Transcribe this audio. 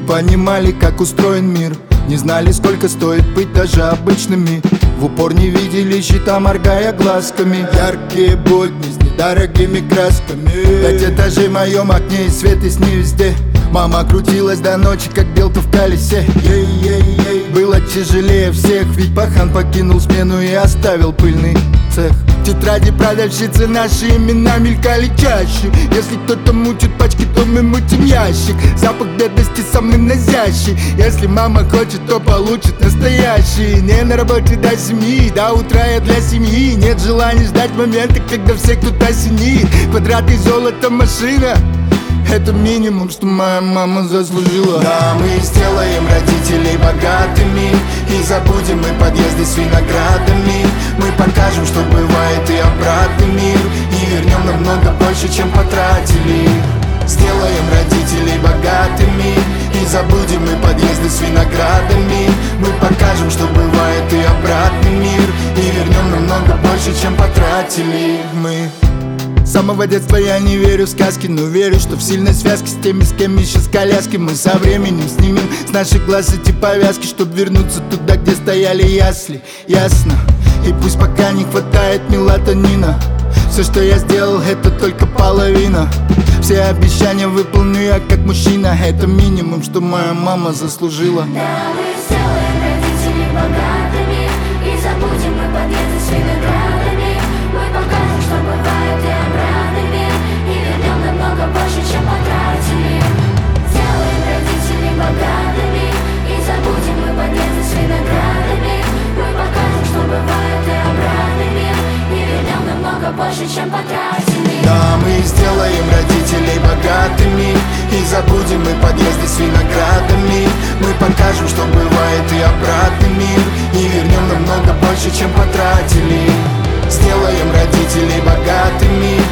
понимали, как устроен мир, не знали, сколько стоит быть даже обычными. В упор не видели счета, моргая глазками. Яркие будни с недорогими красками. 5 этажей в моем окне и свет из не везде. Мама крутилась до ночи, как белка в колесе. Было тяжелее всех, ведь пахан покинул смену и оставил пыльный цех. В тетради продавщицы наши имена мелькали чаще. Если кто-то мутит пачки, то мы мутим ящик. Запах бедности самый назящий. Если мама хочет, то получит настоящий. Не на работе до 7, до утра я для семьи. Нет желания ждать момента, когда всех тут осенит. Квадраты золота, машина — это минимум, что моя мама заслужила. Да, мы сделаем родителей богатыми и забудем мы подъезды с виноградами. Мы покажем, что бывает и обратный мир, и вернем намного больше, чем потратили. Сделаем родителей богатыми и забудем мы подъезды с виноградами. Мы покажем, что бывает и обратный мир, и вернем намного больше, чем потратили мы. С самого детства я не верю в сказки, но верю, что в сильной связке с теми, с кем еще с коляски. Мы со временем снимем с наших глаз эти повязки, чтоб вернуться туда, где стояли ясли. Ясно, и пусть пока не хватает мелатонина, все, что я сделал, это только половина. Все обещания выполню я как мужчина. Это минимум, что моя мама заслужила. Да, мы сделаем родителей богатыми и забудем мы подъезды с виноградами. Мы покажем, что бывает и обратный мир, и вернем намного больше, чем потратили. Сделаем родителей богатыми и забудем мы подъезды с виноградами. Мы покажем, что бывает и обратный мир, и вернем намного больше, чем потратили. Да, мы сделаем родителей богатыми и забудем мы подъезды с виноградами. Мы покажем, что бывает и обратный мир, и вернем намного больше, чем потратили. Сделаем родителей богатыми